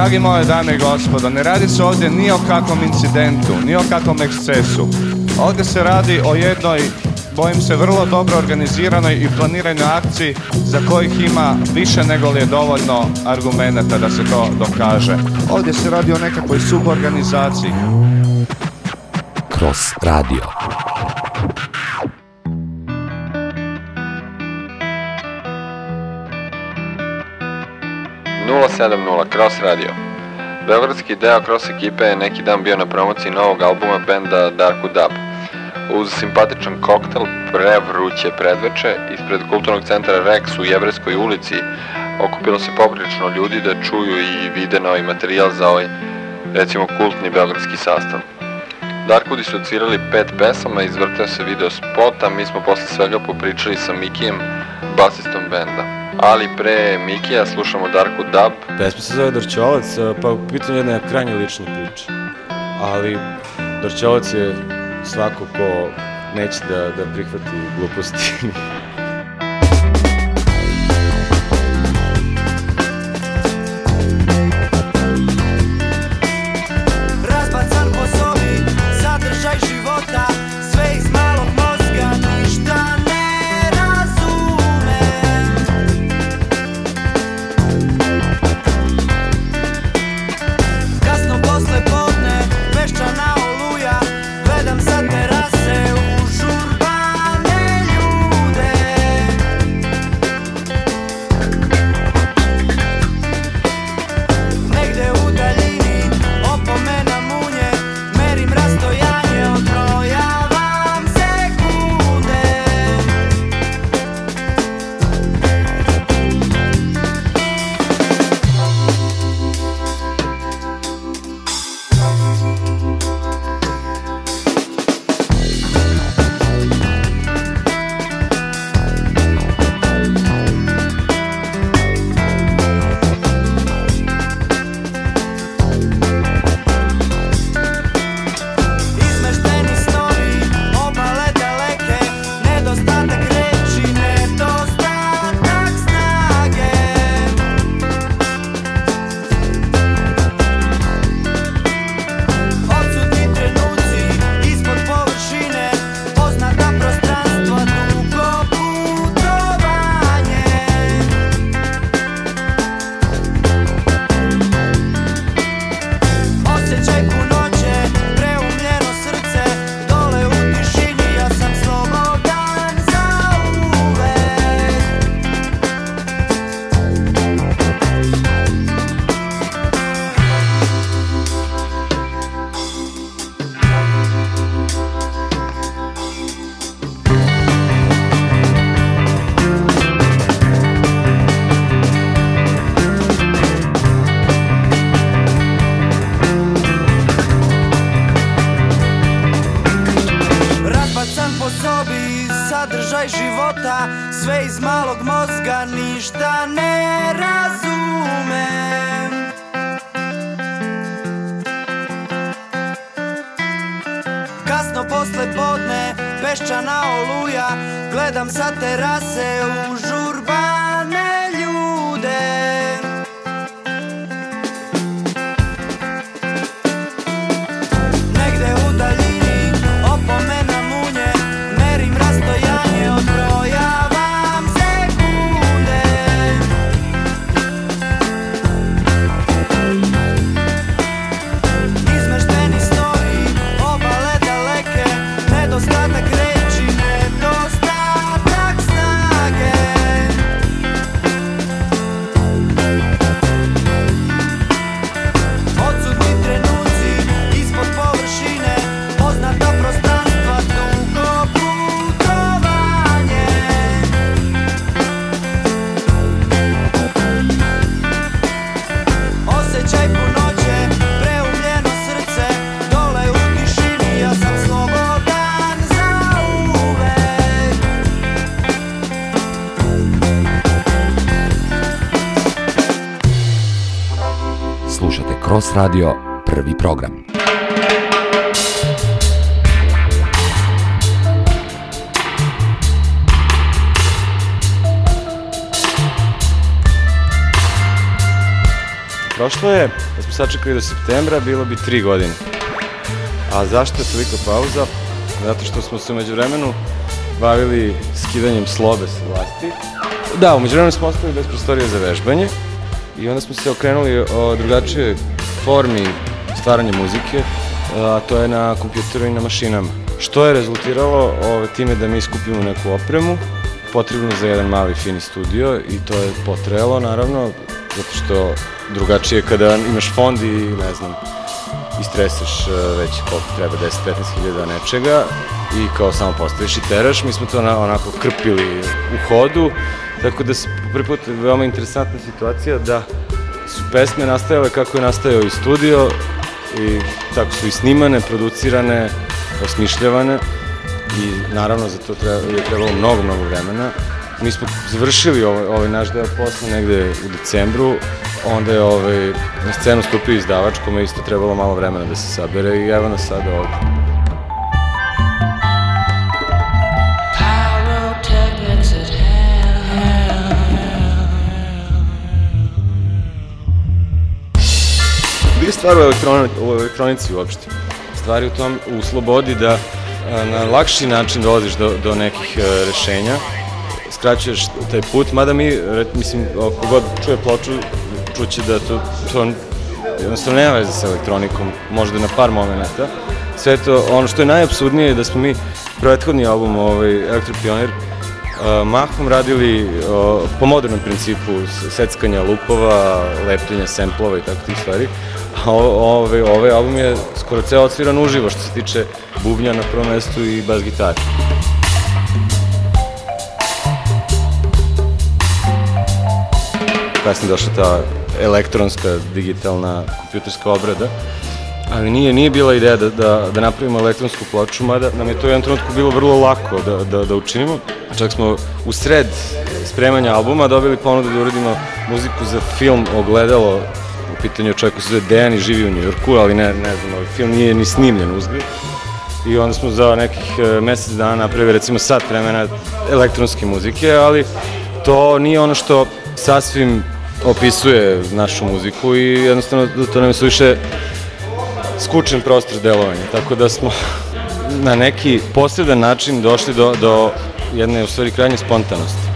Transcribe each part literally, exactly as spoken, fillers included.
Dragi moje dame i gospodo, ne radi se ovdje ni o kakvom incidentu, ni o kakvom ekscesu. Ovdje se radi o jednoj, bojim se, vrlo dobro organiziranoj i planiranoj akciji za kojih ima više nego li je dovoljno argumenata da se to dokaže. Ovdje se radi o nekakvoj suborganizaciji. Kroz radio. nula sedam nula Cross Radio. Beogradski deo Cross ekipe je neki dan bio na promociji novog albuma benda Darku Dub. Uz simpatičan koktel, prevruće predveče, ispred kulturnog centra Rex u Jevrejskoj ulici okupilo se poprilično ljudi da čuju i vide novi materijal za ovaj, recimo, kultni beogradski sastav. Darkudi su odsvirali pet pesama, izvrteo se video spot, a mi smo posle svega popričali sa Mikijem, basistom benda. Ali pre Mikija slušamo Darku Dub. Pesma se zove Dorćolac, pa u pitanju jedna krajnje lična priča. Ali Dorćolac je svako ko neće da, da prihvati gluposti. Razbacan po sobi, sadržaj života, sve iz malog mozga, ništa ne razume. Kasno posle podne, peščana oluja, gledam sa terase užurbane ljude. Negde u daljini opomena munje, merim rastojanje, odbrojavam sekunde. Izmešteni snovi, obale daleke, nedostatak reči, nedostatak snage. Odsutni trenuci, ispod površine, poznata prostranstva, dugo putovanje. Osjećaj punoće, preumljeno srce, dole u tišini, ja sam slobodan zauvek. Razbacan po sobi, sadržaj života, sve iz malog mozga, ništa ne razumem. Kasno posle podne, peščana oluja, gledam sa terase užurbane ljude. Negde u daljini opomena munje, merim rastojanje, odbrojavam sekunde. Izmešteni snovi, obale daleke, nedostatak reči, nedostatak snage. Odsutni trenuci, ispod površine, poznata prostranstva, dugo putovanje. Osjećaj punoće, preumljeno srce, dole u tišini, ja sam slobodan zauvek. Slušate Cross Radio, prvi program. prošlo je, da smo sačekali do septembra, bilo bi tri godine. A zašto je tolika pauza? Zato što smo se umeđu vremenu bavili skidanjem slobe sa vlasti. Da, umeđu vremenu smo ostali bez prostorije za vežbanje i onda smo se okrenuli o drugačijoj formi stvaranja muzike, a to je na kompjuteru i na mašinama. Što je rezultiralo ove, time da mi skupimo neku opremu, potrebno za jedan mali fini studio i to je potrajalo naravno, zato što drugačije kada imaš fond i ne znam, istreseš već koliko treba, deset do petnaest hiljada nečega i kao samo postaviš i teraš, mi smo to onako krpili u hodu, tako da se prvi put veoma interesantna situacija da su pesme nastajale kako je nastajao i studio i tako su i snimane, producirane, osmišljavane i naravno za to je trebalo mnogo, mnogo vremena. Mi smo završili ovaj, ovaj naš deo posla negde u decembru, onda je ovaj, na scenu stupio izdavač kome je isto trebalo malo vremena da se sabere i evo nas sada ovdje. Bili stvar u, elektroni, u elektronici uopšte. Stvar je u tom, u slobodi da na lakši način dolaziš do, do nekih rešenja, skraćuješ taj put, mada mi, mislim, ako god čuje ploču, čuće da to, to jednostavno nema veze sa elektronikom, možda na par momenta. Sve to, ono što je najapsurdnije je da smo mi prethodni album, ovaj, Elektropionir, uh, mahom radili uh, po modernom principu seckanja lupova, lepljenja semplova i tako tih stvari. A ovaj, ovaj album je skoro ceo odsviran uživo što se tiče bubnja na prvom mestu i bas gitare. Kasnije došla ta elektronska, digitalna, kompjuterska obrada, ali nije, nije bila ideja da, da, da napravimo elektronsku ploču, mada nam je to u jednom trenutku bilo vrlo lako da, da, da učinimo. Čak smo u sred spremanja albuma dobili ponudu da uradimo muziku za film Ogledalo, u pitanju čovjek se zove Dejan i živi u Njujorku, ali ne, ne znam, ovaj film nije ni snimljen uzgled. I onda smo za nekih mesec dana napravili recimo sat vremena elektronske muzike, ali to nije ono što sasvim opisuje našu muziku i jednostavno to nam je suviše skučen prostor delovanja, tako da smo na neki posredan način došli do, do jedne u stvari krajnje spontanosti.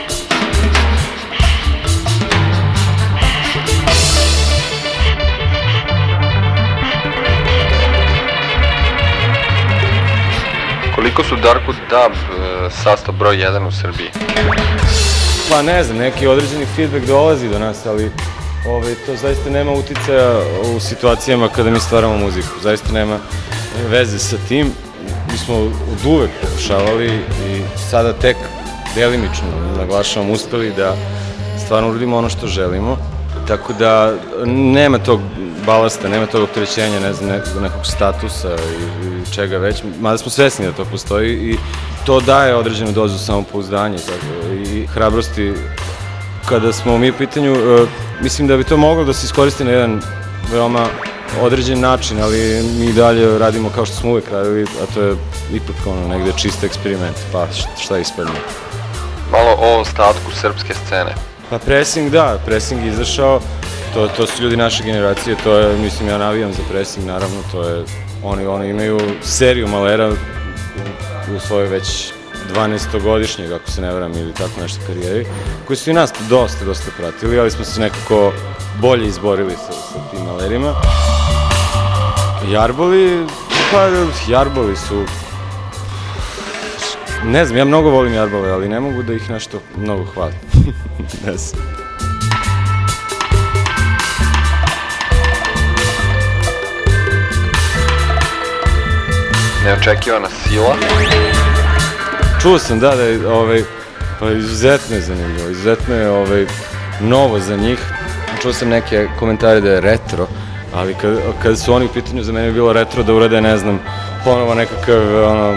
Koliko su Darko Dub sastav broj jedan u Srbiji? Pa ne znam, neki određeni feedback dolazi do nas, ali ovaj, to zaista nema uticaja u situacijama kada mi stvaramo muziku. Zaista nema veze sa tim. Mi smo od uvek pokušavali i sada tek delimično, naglašavam, uspeli da stvarno uradimo ono što želimo. Tako da nema tog balasta, nema tog opterećenja, ne znam, nekog statusa i, i čega već, mada smo svesni da to postoji i to daje određenu dozu samopouzdanja tako, i hrabrosti. Kada smo mi u pitanju, uh, mislim da bi to moglo da se iskoristi na jedan veoma određen način, ali mi dalje radimo kao što smo uvek radili, a to je ipak ono negde čist eksperiment, pa šta ispadne. Malo o ostatku srpske scene. Pa Pressing, da, Pressing je izašao, to, to su ljudi naše generacije, to je, mislim, ja navijam za Pressing, naravno, to je, oni, oni imaju seriju malera u, u svojoj već dvanaestogodišnjeg, ako se ne varam, ili tako nešto karijeri, koji su i nas dosta, dosta pratili, ali smo se nekako bolje izborili sa, sa tim malerima. Jarboli, pa Jarboli su, ne znam, ja mnogo volim Jarbole, ali ne mogu da ih nešto mnogo hvalim. Ne znam. Neočekivana sila. Čuo sam, da, da je, ovaj, pa izuzetno je zanimljivo, izuzetno je ovaj, novo za njih. Čuo sam neke komentare da je retro, ali kad, kad su oni u pitanju, za mene je bilo retro da urade, ne znam, ponovo nekakav, ono...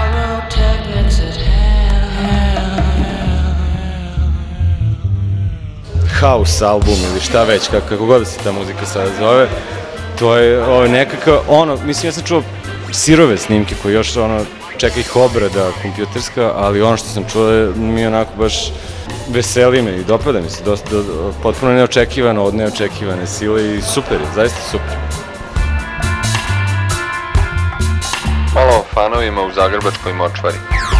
house album ili šta već, kako, kako god da se ta muzika sada zove, to je ovaj, nekakav, ono, mislim, ja sam čuo sirove snimke koji još, ono, čeka ih obrada kompjuterska, ali ono što sam čuo je mi onako baš veseli me i dopada mi se, dosta, potpuno neočekivano od neočekivane sile i super je, zaista super. Malo o fanovima u Zagrebačkoj močvari.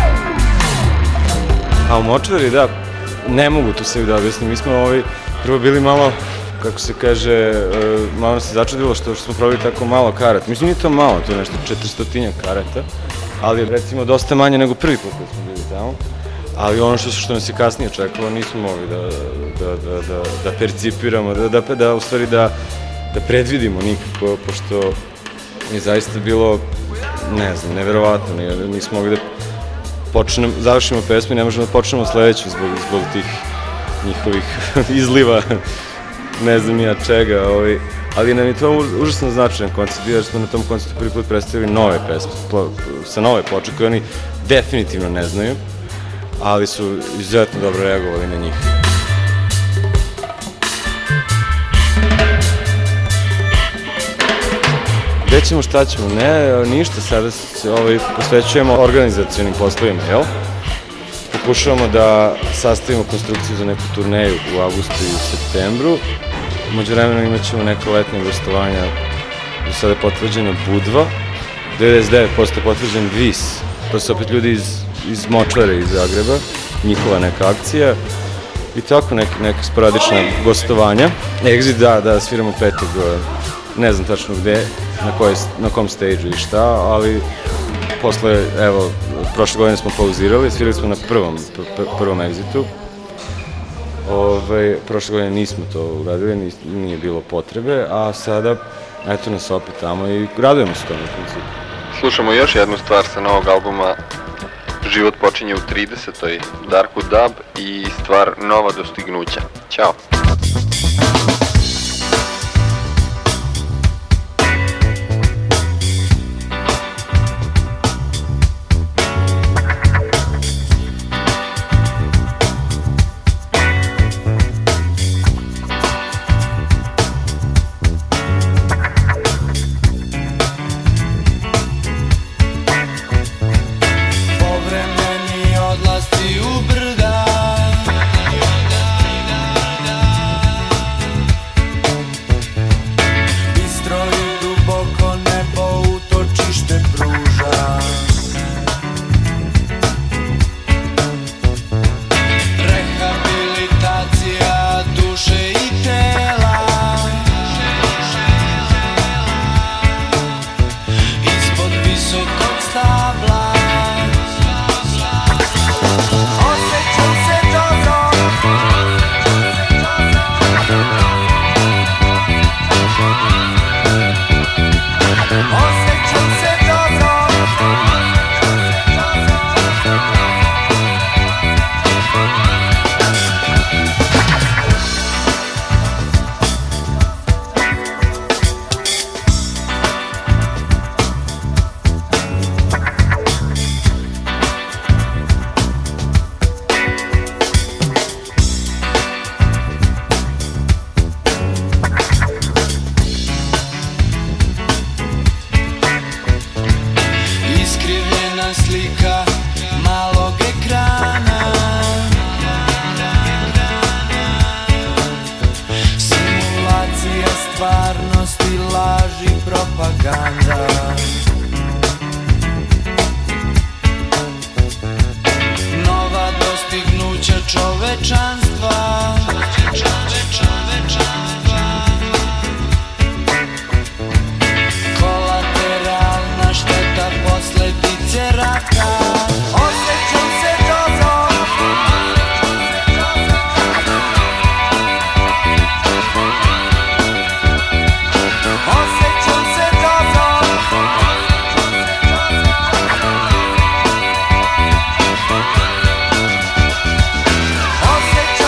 A u močvari, da, ne mogu tu sebi da objasnim, mi smo ovaj, prvo bili malo, kako se kaže, malo nas se začudilo što, što smo probali tako malo karata. Mislim, nije to malo, to je nešto četiristotinja karata, ali recimo dosta manje nego prvi put kad smo bili tamo. Ali ono što, što nas je kasnije čekalo, nismo mogli da, da, da, da, da percipiramo, da, da, da, u stvari da, da predvidimo nikako, pošto je zaista bilo, ne znam, neverovatno, nismo mogli da počnemo, završimo pesmu i ne možemo da počnemo sledeću zbog, zbog tih njihovih izliva, ne znam ja čega, ovaj, ali nam je to užasno značajan koncept, jer smo na tom konceptu prvi put predstavili nove pesme, sa nove ploče koje oni definitivno ne znaju, ali su izuzetno dobro reagovali na njih. Gde ćemo, šta ćemo? Ne, ništa, sada se ovaj, posvećujemo organizacionim poslovima, jel? Pokušavamo da sastavimo konstrukciju za neku turneju u avgustu i u septembru. Umeđu vremenu imat ćemo neka letnja gostovanja, do sada je potvrđena Budva, devedeset devet posto je potvrđen Vis, to su opet ljudi iz, iz Močvare, iz Zagreba, njihova neka akcija i tako neke, neke sporadična gostovanja. Exit, da, da, sviramo petog, ne znam tačno gde, na, koje, na kom stage-u i šta, ali posle, evo, prošle godine smo pauzirali, svirali smo na prvom, pr prvom Exitu. Ove, prošle godine nismo to uradili, nis, nije bilo potrebe, a sada, eto nas opet tamo i radujemo se tome u principu. Slušamo još jednu stvar sa novog albuma Život počinje u tridesetoj, Darku Dub i stvar Nova dostignuća. Ćao! Osjećam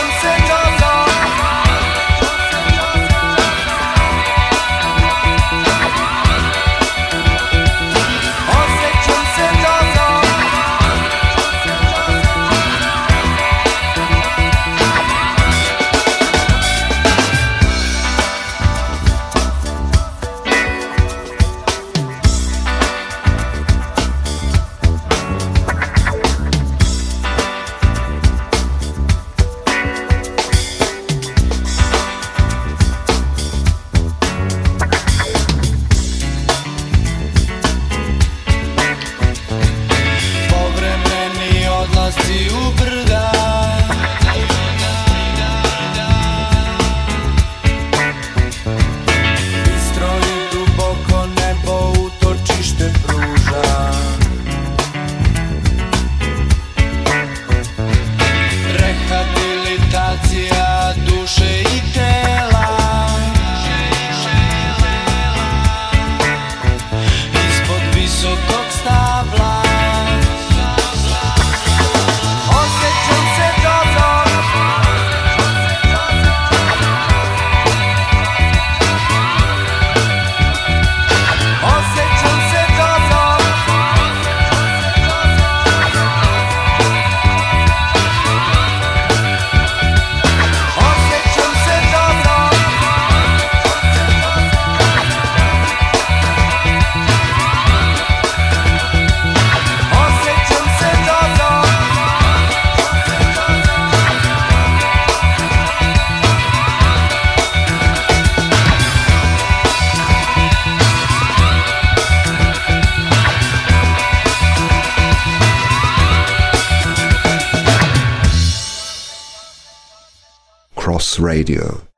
Cross Radio.